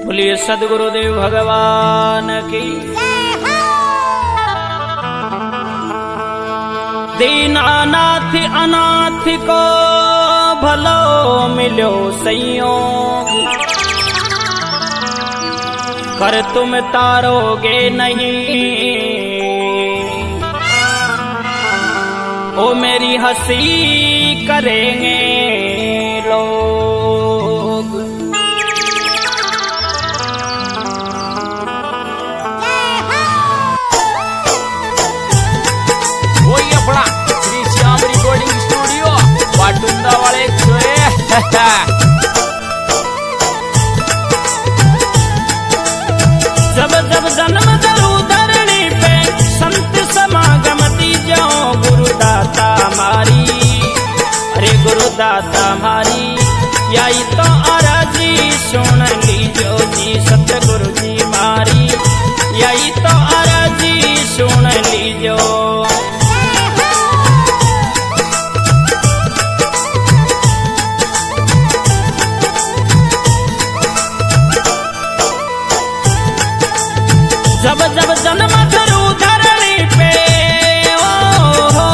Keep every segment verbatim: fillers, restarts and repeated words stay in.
बोलिए सदगुरुदेव भगवान की। दीनानाथ अनाथ को भलो मिलो संयोग, कर तुम तारोगे नहीं ओ मेरी हंसी करेंगे लोग। वही अपना श्री श्याम रिकॉर्डिंग स्टूडियो वाटुंदा वाले छोए। जब जब जन्म दरू धरणी पे संत समागम दीजो गुरुदाता मारी, अरे गुरुदाता मारी यही तो अरजी सुन लीजो जी सतगुरु जी मारी, यही तो अरजी सुन लीजो। जब जब जन्म धरू धरणी पे ओ हो,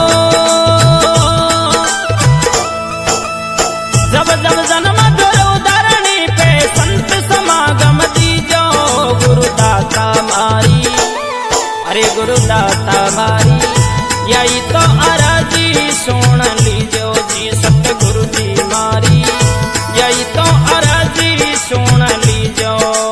जब जब जन्म धरू धरणी पे संत समागम दीजो गुरुदाता मारी, अरे गुरुदाता मारी यही तो अरजी सुन लीजो जी सतगुरु जी मारी, यही तो अरजी सुन लीजो।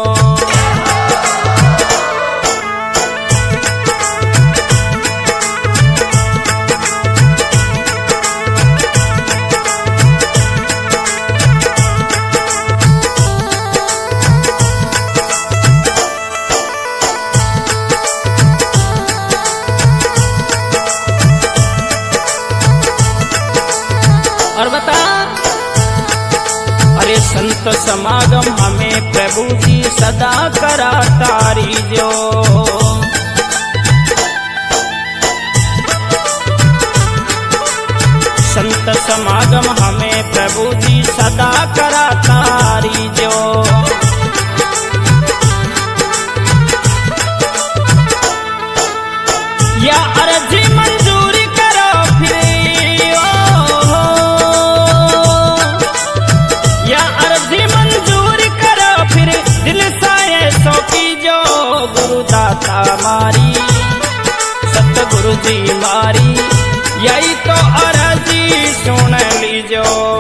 और बता, अरे संत समागम हमें प्रभु जी सदा करा तारी जो, संत समागम हमें प्रभु जी सदा करा तारी जो। या अर्जी मंजूरी करो फिर गुरुदाता मारी सतगुरु जी मारी, यही तो अरजी सुन लीजो।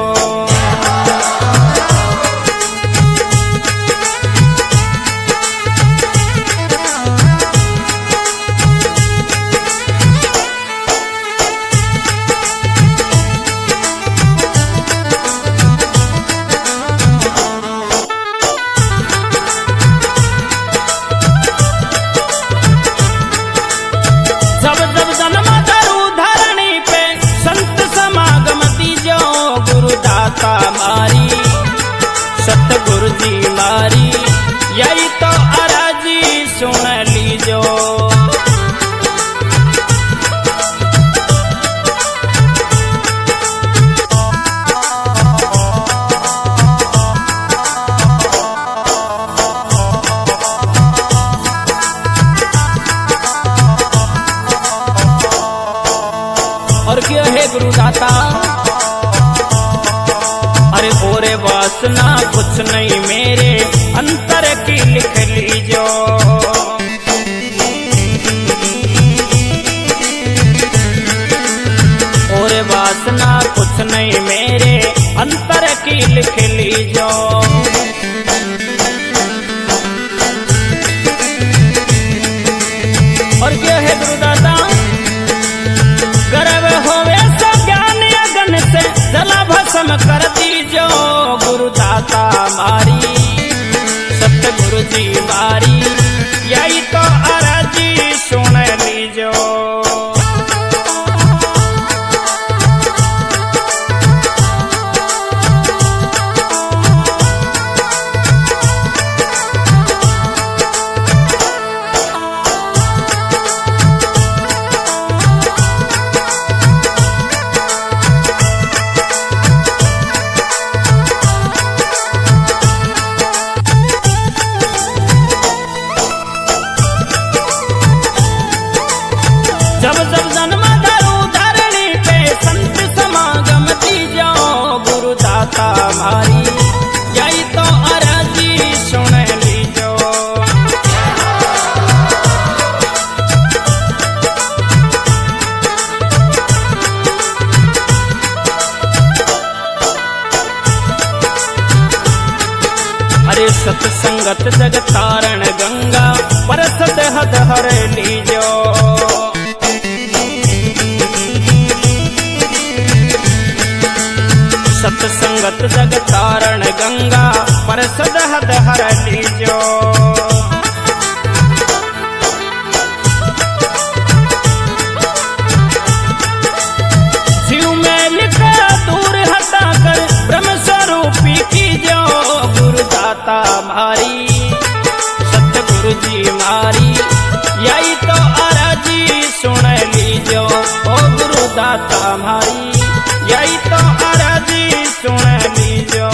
मारी सतगुरु जी मारी, यही तो अरजी सुन लीजो। और क्या है गुरुदाता, अरे ओरे वासना कुछ नहीं मेरे अंतर की लिख लीजो। ओरे वासना कुछ नहीं मेरे अंतर की लिख लीजो। और क्या है गुरुदाता, गर्व होवे सो ज्ञान अगन से जला भस्म कर दीजो गुरुदाता मारी सतगुरु जी मारी, यही तो अरजी सुन लीजो। अरे सत्संगत जग तारण गंगा परसद हद हर लीजो। सत्संगत जग तारण गंगा परसद हद हर लीजो। शिव मैल का दूर हटा कर ब्रह्म स्वरूपी की जो गुरुदाता मारी सतगुरु जी मारी यही तो अरजी सुन लीजो। ओ गुरुदाता मारी यही तो अरजी सुन लीजो।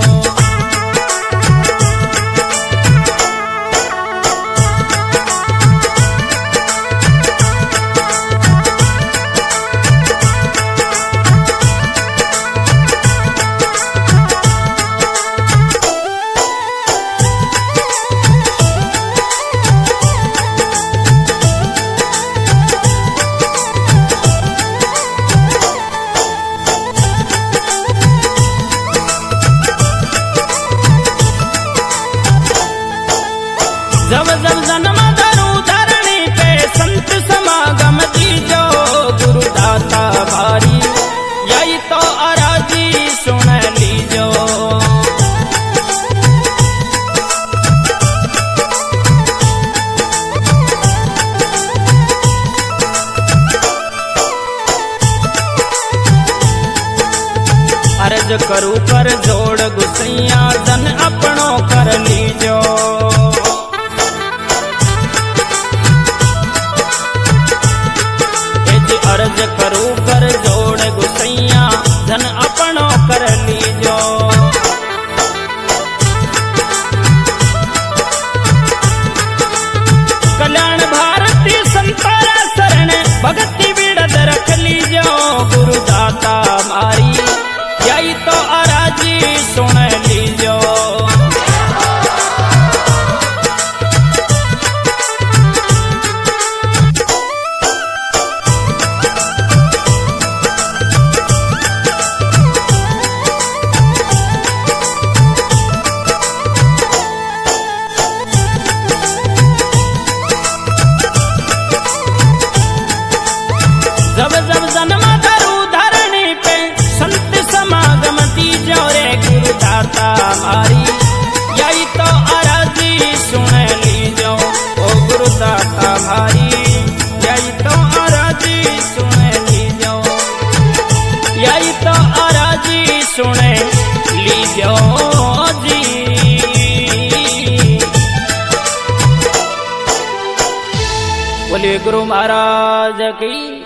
जब जब जन्म धरू धरणी पे संत समागम दीजो गुरुदाता भारी यही तो अराजी सुन लीजो। अर्ज करू कर जोड़ गुसैया जन अपनों कर लीजो। अर्ज करू कर जोड़ गुसैया धन अपनो कर लीजो। कल्याण भारती संतारा शरण भगति बिड़द रख लीजो गुरुदाता मारी यही तो अराजी सुन लीजो। जब जब जन्म धरू धरणी पे संत समागम दीजो रे गुरुदाता मारी यही तो अराजी सुन लीजो। ओ गुरुदाता मारी यही तो अराजी सुन लीजो। यही तो अराजी सुन लीजो जी। बोलिए गुरु महाराज की।